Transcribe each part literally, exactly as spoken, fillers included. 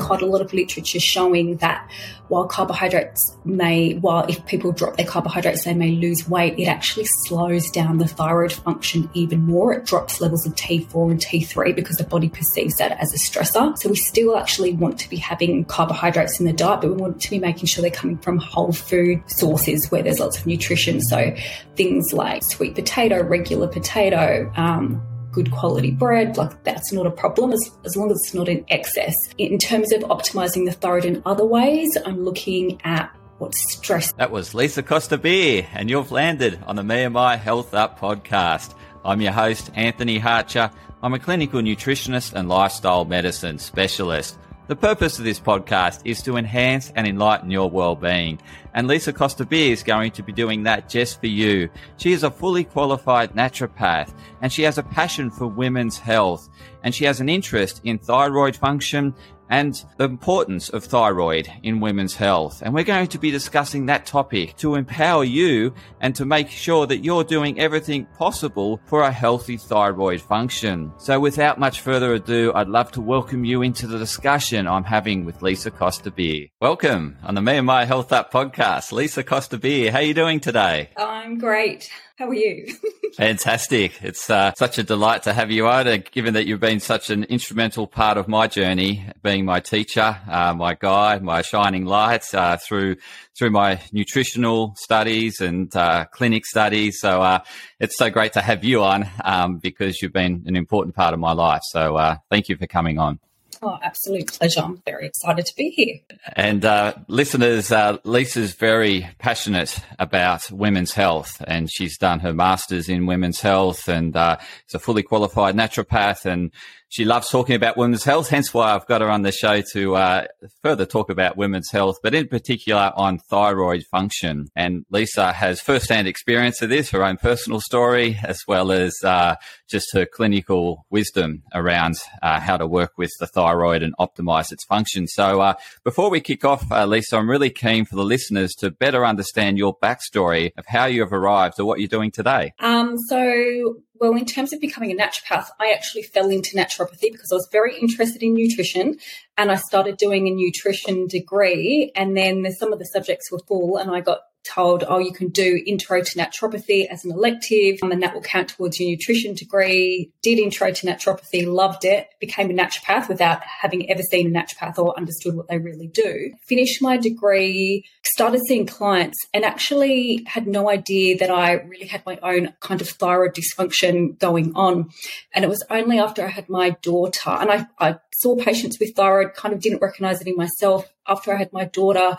quite a lot of literature showing that while carbohydrates may, while if people drop their carbohydrates, they may lose weight, it actually slows down the thyroid function even more. It drops levels of T four and T three because the body perceives that as a stressor. So we still actually want to be having carbohydrates in the diet, but we want to be making sure they're coming from whole food sources where there's lots of nutrition. So things like sweet potato, regular potato, um, good quality bread, like that's not a problem as, as long as it's not in excess. In terms of optimizing the thyroid in other ways, I'm looking at what stress. That was Lisa Costa-Beer, and you've landed on the Me and My Health Up podcast. I'm your host, Anthony Harcher. I'm a clinical nutritionist and lifestyle medicine specialist. The purpose of this podcast is to enhance and enlighten your well-being. And Lisa Costa-Beer is going to be doing that just for you. She is a fully qualified naturopath, and she has a passion for women's health, and she has an interest in thyroid function and the importance of thyroid in women's health. And we're going to be discussing that topic to empower you and to make sure that you're doing everything possible for a healthy thyroid function. So without much further ado, I'd love to welcome you into the discussion I'm having with Lisa Costa-Beer. Welcome on the Me and My Health Up podcast. Lisa Costa-Beer, how are you doing today? I'm great. How are you? Fantastic. It's uh, such a delight to have you on, uh, given that you've been such an instrumental part of my journey, being my teacher, uh, my guide, my shining light uh, through through my nutritional studies and uh, clinic studies. So uh, it's so great to have you on um, because you've been an important part of my life. So uh, thank you for coming on. Oh, absolute pleasure. I'm very excited to be here. And uh, listeners, uh, Lisa's very passionate about women's health, and she's done her master's in women's health and uh, is a fully qualified naturopath, and she loves talking about women's health, hence why I've got her on the show to uh, further talk about women's health, but in particular on thyroid function. And Lisa has first-hand experience of this, her own personal story, as well as uh, just her clinical wisdom around uh, how to work with the thyroid and optimize its function. So uh, before we kick off, uh, Lisa, I'm really keen for the listeners to better understand your backstory of how you have arrived at what you're doing today. Um, so... Well, in terms of becoming a naturopath, I actually fell into naturopathy because I was very interested in nutrition, and I started doing a nutrition degree, and then some of the subjects were full, and I got told, oh, you can do intro to naturopathy as an elective, um, and that will count towards your nutrition degree. Did intro to naturopathy, loved it, became a naturopath without having ever seen a naturopath or understood what they really do. Finished my degree, started seeing clients, and actually had no idea that I really had my own kind of thyroid dysfunction going on. And it was only after I had my daughter, and I, I saw patients with thyroid, kind of didn't recognize it in myself. After I had my daughter,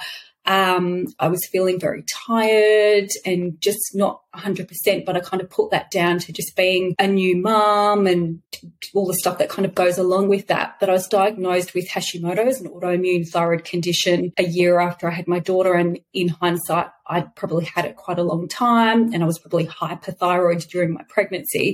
Um, I was feeling very tired and just not one hundred percent, but I kind of put that down to just being a new mum and all the stuff that kind of goes along with that. But I was diagnosed with Hashimoto's, an autoimmune thyroid condition, a year after I had my daughter. And in hindsight, I'd probably had it quite a long time, and I was probably hyperthyroid during my pregnancy.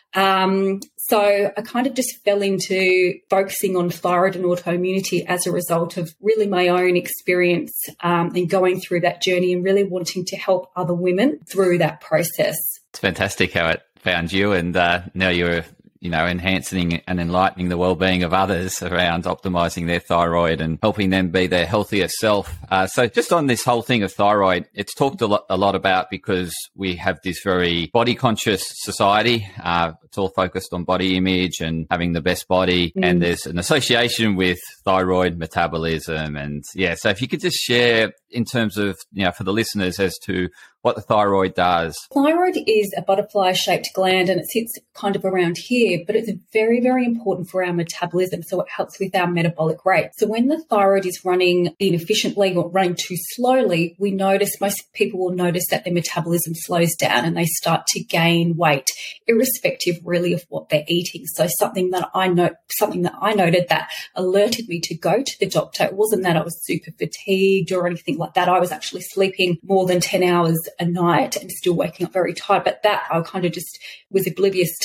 Um, so I kind of just fell into focusing on thyroid and autoimmunity as a result of really my own experience um, and going through that journey and really wanting to help other women through that process. It's fantastic how it found you, and uh, now you're you know, enhancing and enlightening the well-being of others around optimizing their thyroid and helping them be their healthier self. Uh, so just on this whole thing of thyroid, it's talked a lot, a lot about because we have this very body-conscious society. Uh, it's all focused on body image and having the best body. Mm. And there's an association with thyroid metabolism. And yeah, so if you could just share in terms of, you know, for the listeners as to what the thyroid does. Thyroid is a butterfly-shaped gland, and it sits kind of around here, but it's very, very important for our metabolism, so it helps with our metabolic rate. So when the thyroid is running inefficiently or running too slowly, we notice, most people will notice that their metabolism slows down and they start to gain weight, irrespective really of what they're eating. So something that I know, something that I noted that alerted me to go to the doctor, it wasn't that I was super fatigued or anything like that. I was actually sleeping more than ten hours a night and still waking up very tired. But that I kind of just was oblivious to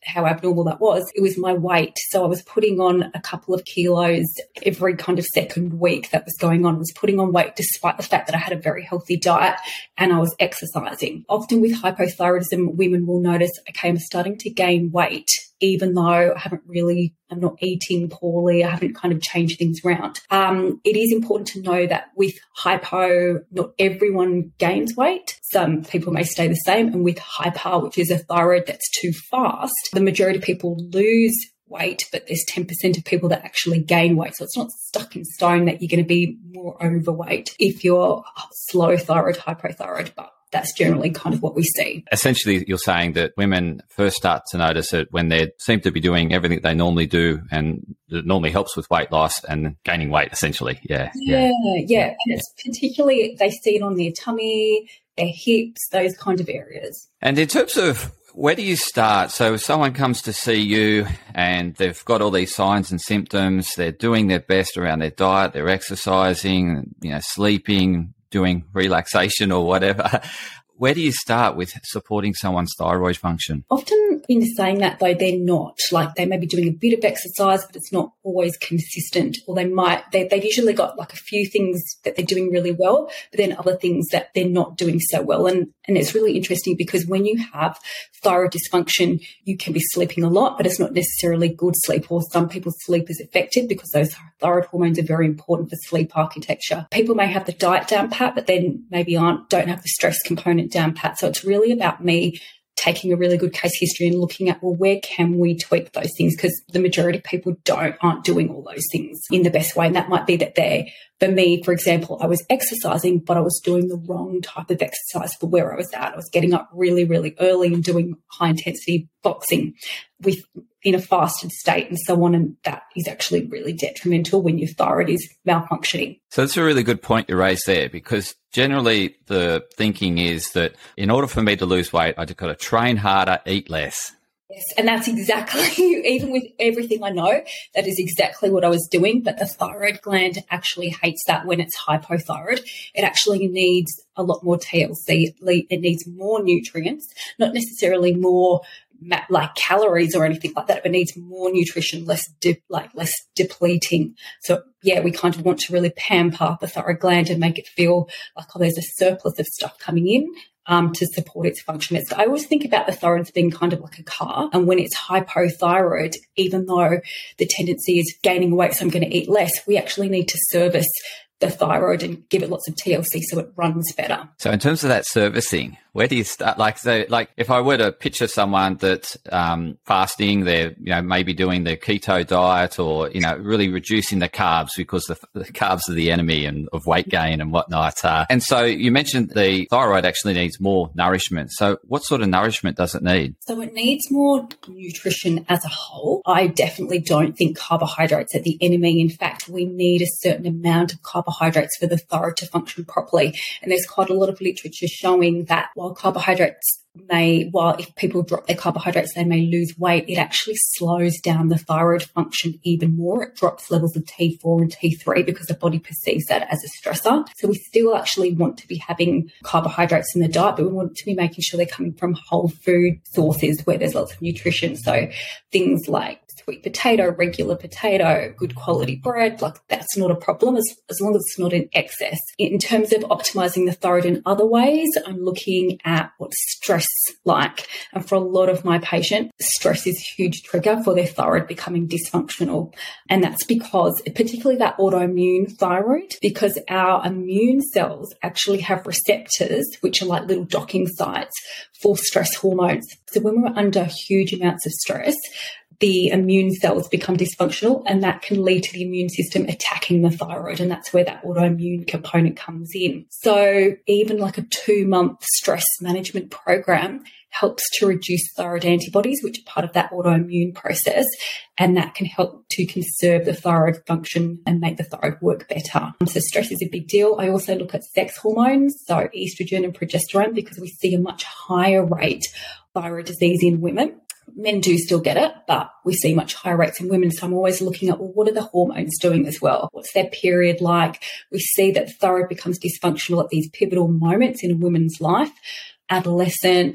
how abnormal that was. It was my weight. So I was putting on a couple of kilos every kind of second week that was going on. I was putting on weight despite the fact that I had a very healthy diet and I was exercising. Often with hypothyroidism, women will notice, okay, I'm starting to gain weight, even though I haven't really, I'm not eating poorly, I haven't kind of changed things around. Um, it is important to know that with hypo, not everyone gains weight. Some people may stay the same. And with hyper, which is a thyroid that's too fast, the majority of people lose weight, but there's ten percent of people that actually gain weight. So it's not stuck in stone that you're going to be more overweight if you're slow thyroid, hypothyroid, but that's generally kind of what we see. Essentially, you're saying that women first start to notice it when they seem to be doing everything they normally do, and it normally helps with weight loss and gaining weight, essentially. Yeah. Yeah, yeah. yeah. And it's particularly, they see it on their tummy, their hips, those kind of areas. And in terms of where do you start? So if someone comes to see you and they've got all these signs and symptoms, they're doing their best around their diet, they're exercising, you know, sleeping, doing relaxation or whatever. Where do you start with supporting someone's thyroid function? Often in saying that, though, they're not. Like, they may be doing a bit of exercise, but it's not always consistent. Or they might, they, they've usually got like a few things that they're doing really well, but then other things that they're not doing so well. And, and it's really interesting because when you have thyroid dysfunction, you can be sleeping a lot, but it's not necessarily good sleep, or some people's sleep is affected because those thyroid hormones are very important for sleep architecture. People may have the diet down pat, but then maybe aren't, don't have the stress component down pat. So it's really about me taking a really good case history and looking at, well, where can we tweak those things? Because the majority of people don't, aren't doing all those things in the best way. And that might be that they're, for me, for example, I was exercising, but I was doing the wrong type of exercise for where I was at. I was getting up really, really early and doing high intensity boxing with in a fasted state and so on. And that is actually really detrimental when your thyroid is malfunctioning. So that's a really good point you raised there, because generally the thinking is that in order for me to lose weight, I just got to train harder, eat less. Yes, and that's exactly, even with everything I know, that is exactly what I was doing. But the thyroid gland actually hates that when it's hypothyroid. It actually needs a lot more T L C. It needs more nutrients, not necessarily more like calories or anything like that, but needs more nutrition, less dip, like less depleting. So yeah, we kind of want to really pamper the thyroid gland and make it feel like, oh, there's a surplus of stuff coming in um, to support its function. It's, I always think about the thyroid as being kind of like a car, and when it's hypothyroid, even though the tendency is gaining weight, so I'm going to eat less, we actually need to service the thyroid and give it lots of T L C so it runs better. So in terms of that servicing, where do you start? Like, so, like if I were to picture someone that's um, fasting, they're, you know, maybe doing the keto diet, or, you know, really reducing the carbs because the, the carbs are the enemy and of weight gain and whatnot. Uh, and so you mentioned the thyroid actually needs more nourishment. So what sort of nourishment does it need? So it needs more nutrition as a whole. I definitely don't think carbohydrates are the enemy. In fact, we need a certain amount of carbohydrates for the thyroid to function properly. And there's quite a lot of literature showing that while carbohydrates may, while if people drop their carbohydrates, they may lose weight, it actually slows down the thyroid function even more. It drops levels of T four and T three because the body perceives that as a stressor. So we still actually want to be having carbohydrates in the diet, but we want to be making sure they're coming from whole food sources where there's lots of nutrition. So things like sweet potato, regular potato, good quality bread, like that's not a problem as, as long as it's not in excess. In terms of optimizing the thyroid in other ways, I'm looking at what stress like. And for a lot of my patients, stress is a huge trigger for their thyroid becoming dysfunctional. And that's because, particularly that autoimmune thyroid, because our immune cells actually have receptors, which are like little docking sites for stress hormones. So when we're under huge amounts of stress, the immune cells become dysfunctional, and that can lead to the immune system attacking the thyroid. And that's where that autoimmune component comes in. So even like a two month stress management program helps to reduce thyroid antibodies, which are part of that autoimmune process. And that can help to conserve the thyroid function and make the thyroid work better. So stress is a big deal. I also look at sex hormones, so estrogen and progesterone, because we see a much higher rate of thyroid disease in women. Men do still get it, but we see much higher rates in women. So I'm always looking at, well, what are the hormones doing as well? What's their period like? We see that thyroid becomes dysfunctional at these pivotal moments in a woman's life: adolescence,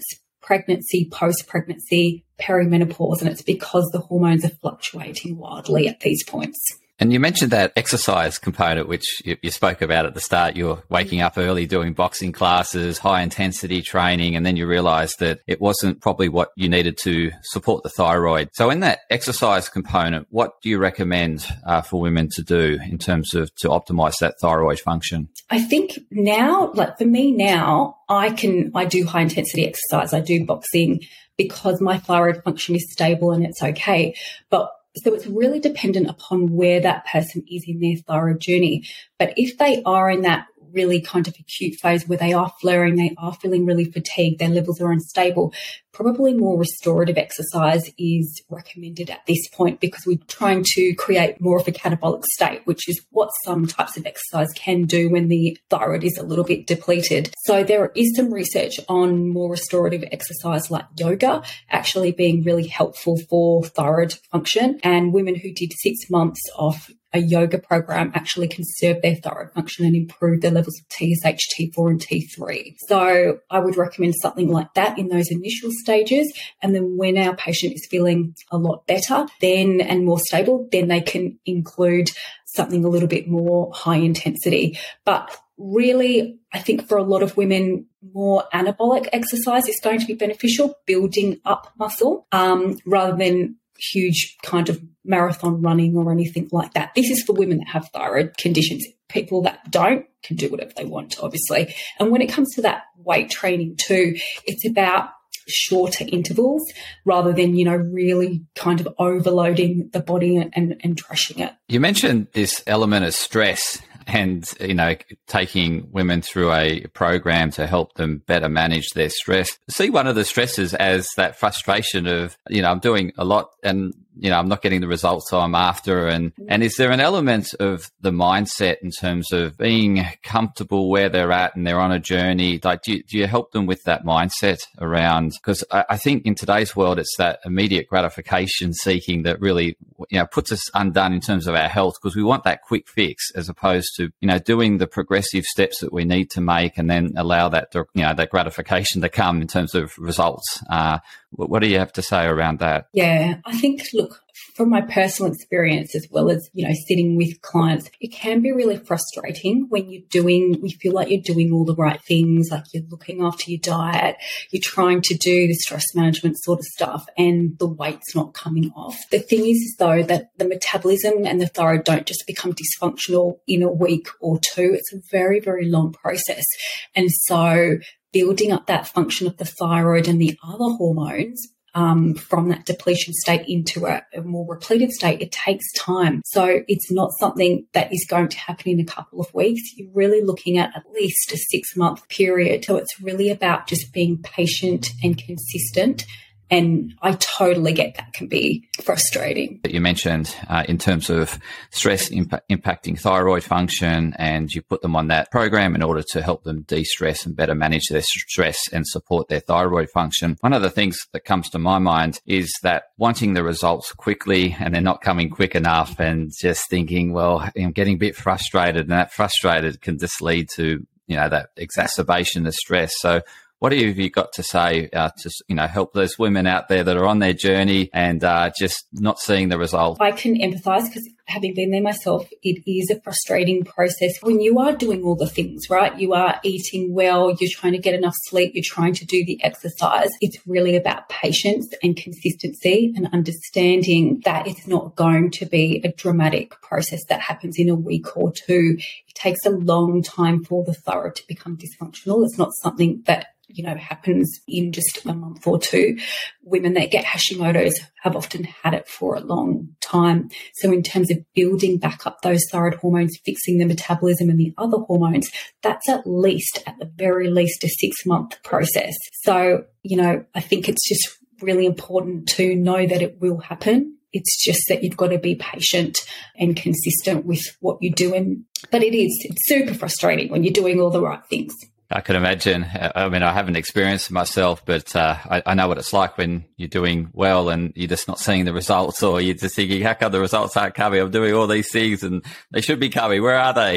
pregnancy, post-pregnancy, perimenopause, and it's because the hormones are fluctuating wildly at these points. And you mentioned that exercise component, which you, you spoke about at the start. You're waking up early, doing boxing classes, high intensity training, and then you realized that it wasn't probably what you needed to support the thyroid. So in that exercise component, what do you recommend uh, for women to do in terms of to optimize that thyroid function? I think now, like for me now, I can, I do high intensity exercise. I do boxing because my thyroid function is stable and it's okay. But so it's really dependent upon where that person is in their thyroid journey. But if they are in that really kind of acute phase where they are flaring, they are feeling really fatigued, their levels are unstable, probably more restorative exercise is recommended at this point, because we're trying to create more of a catabolic state, which is what some types of exercise can do when the thyroid is a little bit depleted. So there is some research on more restorative exercise like yoga actually being really helpful for thyroid function, and women who did six months of a yoga program actually conserve their thyroid function and improve their levels of T S H, T four and T three. So I would recommend something like that in those initial stages. And then when our patient is feeling a lot better then and more stable, then they can include something a little bit more high intensity. But really, I think for a lot of women, more anabolic exercise is going to be beneficial, building up muscle, um, rather than huge kind of marathon running or anything like that. This is for women that have thyroid conditions. People that don't can do whatever they want, obviously. And when it comes to that weight training too, it's about shorter intervals rather than, you know, really kind of overloading the body and, and, and trashing it. You mentioned this element of stress and, you know, taking women through a program to help them better manage their stress. See one of the stresses as that frustration of, you know, I'm doing a lot and, you know, I'm not getting the results I'm after. And, and is there an element of the mindset in terms of being comfortable where they're at and they're on a journey? Like, do you, do you help them with that mindset around? Because I, I think in today's world, it's that immediate gratification seeking that really, you know, puts us undone in terms of our health, because we want that quick fix as opposed to, you know, doing the progressive steps that we need to make and then allow that, you know, that gratification to come in terms of results. Uh, what do you have to say around that? Yeah, I think, look, from my personal experience as well as, you know, sitting with clients, it can be really frustrating when you're doing, you feel like you're doing all the right things, like you're looking after your diet, you're trying to do the stress management sort of stuff and the weight's not coming off. The thing is, though, that the metabolism and the thyroid don't just become dysfunctional in a week or two. It's a very, very long process. And so building up that function of the thyroid and the other hormones um, from that depletion state into a, a more repleted state, it takes time. So it's not something that is going to happen in a couple of weeks. You're really looking at at least a six-month period. So it's really about just being patient and consistent. And I totally get that can be frustrating. You mentioned uh, in terms of stress imp- impacting thyroid function, and you put them on that program in order to help them de-stress and better manage their stress and support their thyroid function. One of the things that comes to my mind is that wanting the results quickly and they're not coming quick enough, and just thinking, well, I'm getting a bit frustrated, and that frustrated can just lead to, you know, that exacerbation of stress. So what have you got to say uh, to, you know, help those women out there that are on their journey and uh, just not seeing the result? I can empathise, because having been there myself, it is a frustrating process when you are doing all the things, right? You are eating well, you're trying to get enough sleep, you're trying to do the exercise. It's really about patience and consistency and understanding that it's not going to be a dramatic process that happens in a week or two. It takes a long time for the thyroid to become dysfunctional. It's not something that, you know, happens in just a month or two. Women that get Hashimoto's have often had it for a long time. So in terms of building back up those thyroid hormones, fixing the metabolism and the other hormones, that's at least, at the very least, a six-month process. So, you know, I think it's just really important to know that it will happen. It's just that you've got to be patient and consistent with what you're doing. But it is, it's super frustrating when you're doing all the right things. I can imagine. I mean, I haven't experienced it myself, but uh, I, I know what it's like when you're doing well and you're just not seeing the results, or you're just thinking, how come the results aren't coming? I'm doing all these things and they should be coming. Where are they?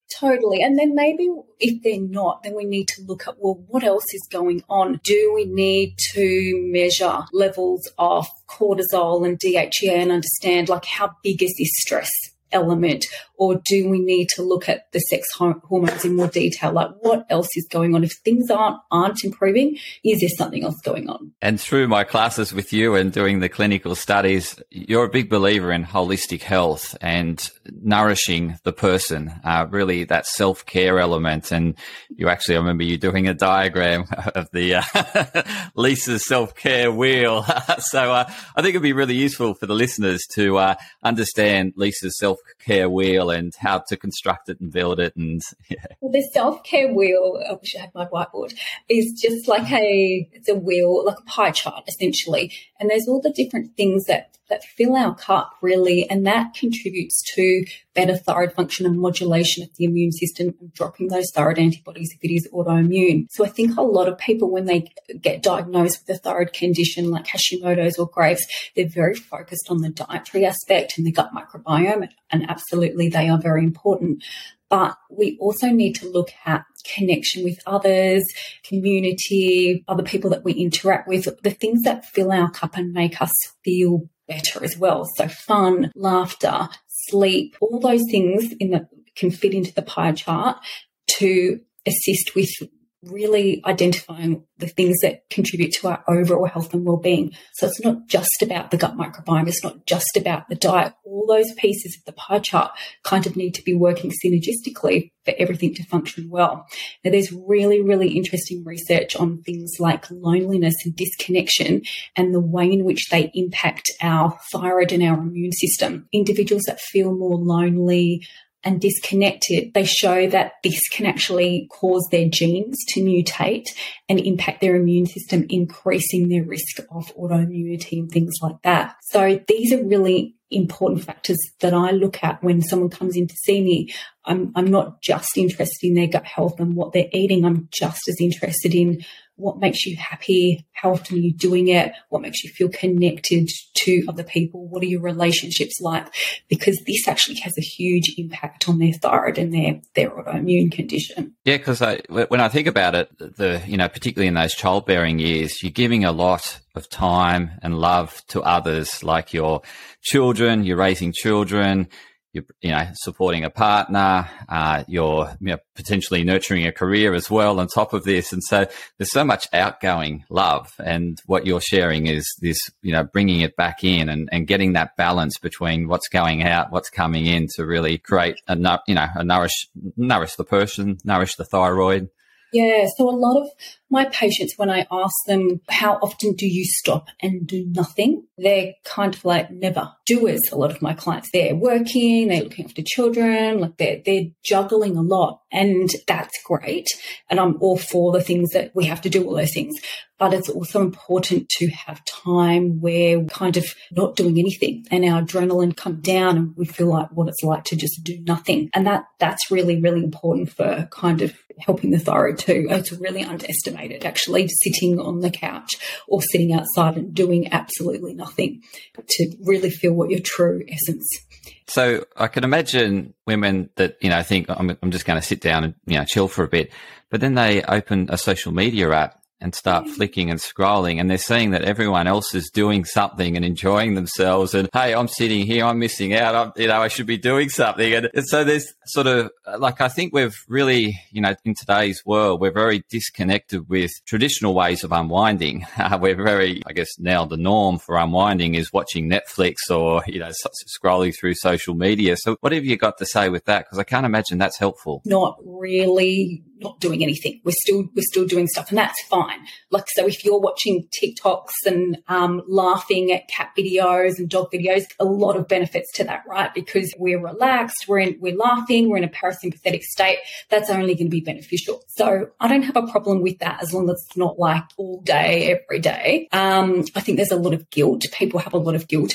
Totally. And then maybe if they're not, then we need to look at, well, what else is going on? Do we need to measure levels of cortisol and D H E A and understand, like, how big is this stress element? Or do we need to look at the sex hormones in more detail? Like, what else is going on? If things aren't aren't improving, is there something else going on? And through my classes with you and doing the clinical studies, you're a big believer in holistic health and nourishing the person, uh, really that self-care element. And you actually, I remember you doing a diagram of the uh, Lisa's self-care wheel. so uh, I think it'd be really useful for the listeners to uh, understand Lisa's self-care wheel and how to construct it and build it. And yeah. Well, the self-care wheel, I wish I had my whiteboard, is just like a, it's a wheel, like a pie chart essentially. And there's all the different things that, that fill our cup really, and that contributes to better thyroid function and modulation of the immune system and dropping those thyroid antibodies if it is autoimmune. So I think a lot of people, when they get diagnosed with a thyroid condition like Hashimoto's or Graves', they're very focused on the dietary aspect and the gut microbiome, and absolutely they are very important. But we also need to look at connection with others, community, other people that we interact with, the things that fill our cup and make us feel better as well. So fun, laughter, sleep, all those things in the can fit into the pie chart to assist with really identifying the things that contribute to our overall health and well-being. So it's not just about the gut microbiome, it's not just about the diet. All those pieces of the pie chart kind of need to be working synergistically for everything to function well. Now, there's really, really interesting research on things like loneliness and disconnection and the way in which they impact our thyroid and our immune system. Individuals that feel more lonely and disconnected, they show that this can actually cause their genes to mutate and impact their immune system, increasing their risk of autoimmunity and things like that. So these are really important factors that I look at when someone comes in to see me. I'm, I'm not just interested in their gut health and what they're eating. I'm just as interested in what makes you happy, how often are you doing it, what makes you feel connected to other people, what are your relationships like, because this actually has a huge impact on their thyroid and their, their autoimmune condition. Yeah, because I, when I think about it, the you know, particularly in those childbearing years, you're giving a lot of time and love to others, like your children, you're raising children, you're, you know, supporting a partner, uh, you're you know, potentially nurturing a career as well on top of this. And so there's so much outgoing love. And what you're sharing is this, you know, bringing it back in and, and getting that balance between what's going out, what's coming in to really create a, you know, a nourish, nourish the person, nourish the thyroid. Yeah, so a lot of my patients, when I ask them, how often do you stop and do nothing? They're kind of like never doers. A lot of my clients, they're working, they're looking after children, like they're, they're juggling a lot, and that's great. And I'm all for the things that we have to do, all those things. But it's also important to have time where we're kind of not doing anything and our adrenaline come down and we feel like what it's like to just do nothing. And that that's really, really important for kind of helping the thyroid too. It's really underestimated, actually, sitting on the couch or sitting outside and doing absolutely nothing to really feel what your true essence. So I can imagine women that, you know, think I'm, I'm just going to sit down and, you know, chill for a bit, but then they open a social media app and start flicking and scrolling, and they're seeing that everyone else is doing something and enjoying themselves. And, hey, I'm sitting here, I'm missing out. I'm, you know, I should be doing something. And, and so there's sort of like, I think we've really, you know, in today's world, we're very disconnected with traditional ways of unwinding. Uh, we're very, I guess now the norm for unwinding is watching Netflix or, you know, scrolling through social media. So what have you got to say with that? Because I can't imagine that's helpful. Not really. Not doing anything. We're still we're still doing stuff, and that's fine. Like, so if you're watching TikToks and um, laughing at cat videos and dog videos, a lot of benefits to that, right? Because we're relaxed, we're in, we're laughing, we're in a parasympathetic state. That's only going to be beneficial. So I don't have a problem with that as long as it's not like all day, every day. Um, I think there's a lot of guilt. People have a lot of guilt about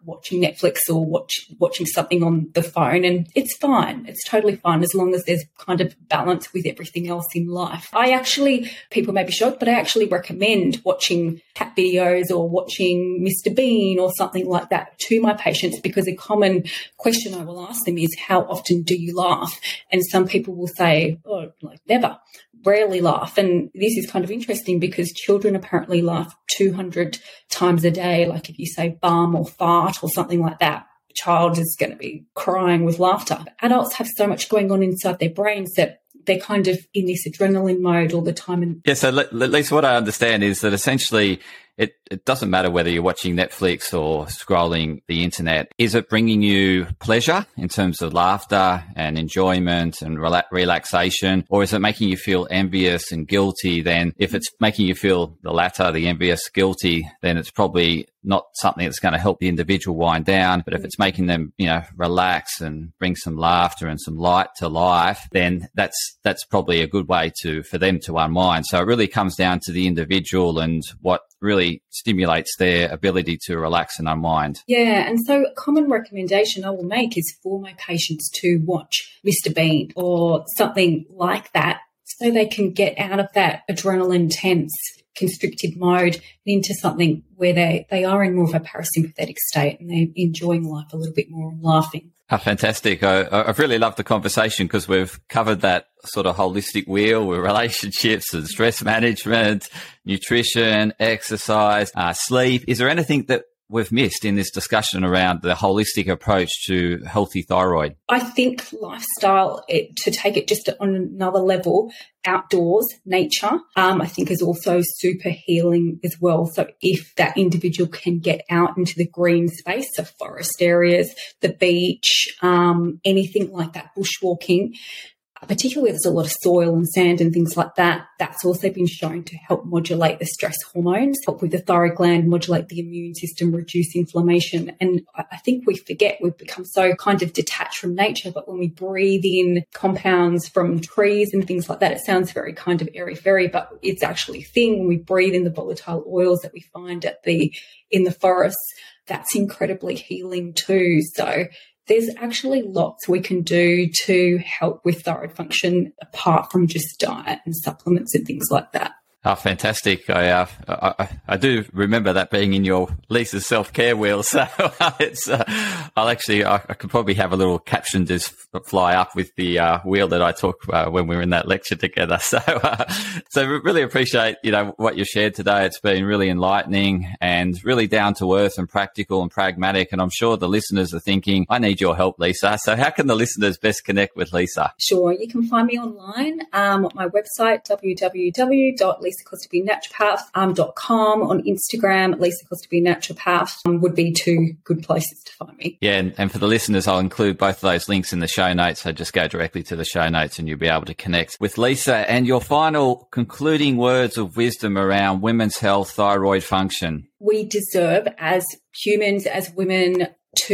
watching Netflix or watch, watching something on the phone, and it's fine. It's totally fine as long as there's kind of balance with everything else in life. I actually, people may be shocked, but I actually recommend watching cat videos or watching Mister Bean or something like that to my patients, because a common question I will ask them is, how often do you laugh? And some people will say, oh, like never, rarely laugh. And this is kind of interesting because children apparently laugh two hundred times a day. Like if you say bum or fart or something like that, a child is going to be crying with laughter. Adults have so much going on inside their brains that they're kind of in this adrenaline mode all the time. And yeah, so at least what I understand is that essentially it, it doesn't matter whether you're watching Netflix or scrolling the internet. Is it bringing you pleasure in terms of laughter and enjoyment and rela- relaxation, or is it making you feel envious and guilty? Then if it's making you feel the latter, the envious, guilty, then it's probably not something that's going to help the individual wind down. But if it's making them, you know, relax and bring some laughter and some light to life, then that's that's probably a good way to for them to unwind. So it really comes down to the individual and what really stimulates their ability to relax and unwind. Yeah, and so a common recommendation I will make is for my patients to watch Mister Bean or something like that, so they can get out of that adrenaline tense constricted mode and into something where they, they are in more of a parasympathetic state and they're enjoying life a little bit more and laughing. Oh, fantastic. I, I've really loved the conversation because we've covered that sort of holistic wheel with relationships and stress management, nutrition, exercise, uh, sleep. Is there anything that we've missed in this discussion around the holistic approach to healthy thyroid? I think lifestyle, it, to take it just on another level, outdoors, nature, um, I think is also super healing as well. So if that individual can get out into the green space, so forest areas, the beach, um, anything like that, bushwalking, particularly where there's a lot of soil and sand and things like that, that's also been shown to help modulate the stress hormones, help with the thyroid gland, modulate the immune system, reduce inflammation. And I think we forget, we've become so kind of detached from nature, but when we breathe in compounds from trees and things like that, it sounds very kind of airy-fairy, but it's actually a thing. When we breathe in the volatile oils that we find at the in the forests, that's incredibly healing too. So there's actually lots we can do to help with thyroid function apart from just diet and supplements and things like that. Oh, fantastic. I, uh, I, I do remember that being in your Lisa's self-care wheel. So it's, uh, I'll actually, I, I could probably have a little caption just fly up with the uh, wheel that I took uh, when we were in that lecture together. So, uh, so really appreciate, you know, what you shared today. It's been really enlightening and really down to earth and practical and pragmatic. And I'm sure the listeners are thinking, I need your help, Lisa. So how can the listeners best connect with Lisa? Sure. You can find me online um, at my website, w w w dot lisa costabile naturopath dot com. On Instagram, Lisa Costabile Naturopath um, would be two good places to find me. Yeah, and, and for the listeners, I'll include both of those links in the show notes. So just go directly to the show notes and you'll be able to connect with Lisa. And your final concluding words of wisdom around women's health, thyroid function. We deserve, as humans, as women,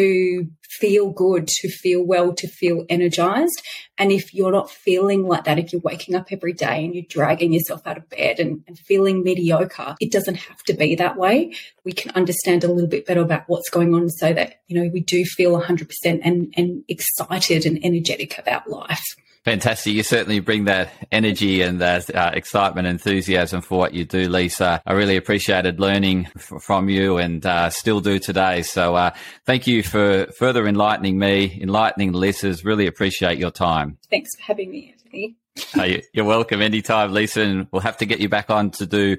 to feel good, to feel well, to feel energized. And if you're not feeling like that, if you're waking up every day and you're dragging yourself out of bed and, and feeling mediocre, it doesn't have to be that way. We can understand a little bit better about what's going on so that, you know, we do feel one hundred percent and, and excited and energetic about life. Fantastic. You certainly bring that energy and that uh, excitement and enthusiasm for what you do, Lisa. I really appreciated learning f- from you and uh, still do today. So uh, thank you for further enlightening me, enlightening the listeners. Really appreciate your time. Thanks for having me, Anthony. uh, you're welcome anytime, Lisa. And we'll have to get you back on to do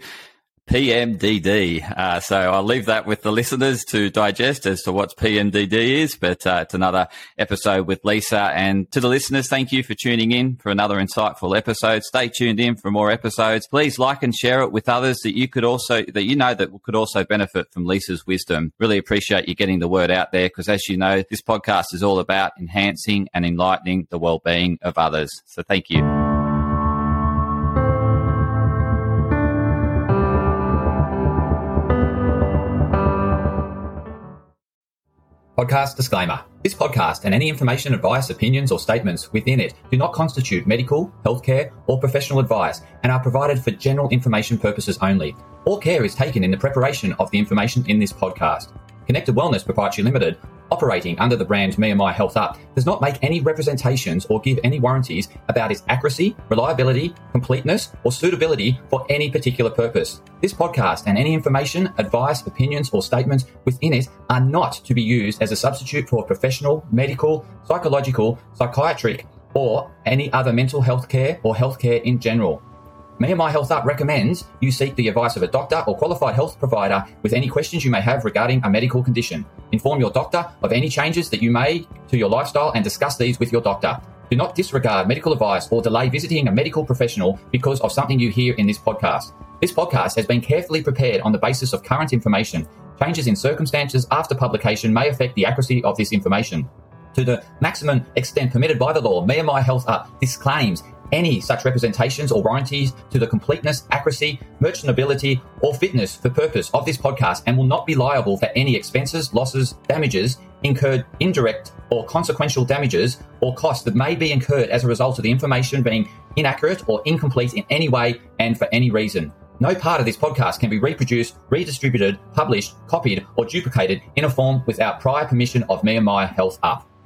P M D D. Uh, so I'll leave that with the listeners to digest as to what P M D D is, but uh, it's another episode with Lisa. And to the listeners, thank you for tuning in for another insightful episode. Stay tuned in for more episodes. Please like and share it with others that you could also, that you know that could also benefit from Lisa's wisdom. Really appreciate you getting the word out there because, as you know, this podcast is all about enhancing and enlightening the well-being of others. So thank you. Podcast disclaimer. This podcast and any information, advice, opinions or statements within it do not constitute medical, healthcare or professional advice and are provided for general information purposes only. All care is taken in the preparation of the information in this podcast. Connected Wellness Proprietary Limited, operating under the brand Me and My Health Up, does not make any representations or give any warranties about its accuracy, reliability, completeness, or suitability for any particular purpose. This podcast and any information, advice, opinions, or statements within it are not to be used as a substitute for professional, medical, psychological, psychiatric, or any other mental health care or healthcare in general. Me and My Health Up recommends you seek the advice of a doctor or qualified health provider with any questions you may have regarding a medical condition. Inform your doctor of any changes that you may to your lifestyle and discuss these with your doctor. Do not disregard medical advice or delay visiting a medical professional because of something you hear in this podcast. This podcast has been carefully prepared on the basis of current information. Changes in circumstances after publication may affect the accuracy of this information. To the maximum extent permitted by the law, Me and My Health Up disclaims any such representations or warranties to the completeness, accuracy, merchantability, or fitness for purpose of this podcast and will not be liable for any expenses, losses, damages incurred, indirect or consequential damages or costs that may be incurred as a result of the information being inaccurate or incomplete in any way and for any reason. No part of this podcast can be reproduced, redistributed, published, copied, or duplicated in a form without prior permission of Me and My Health Up.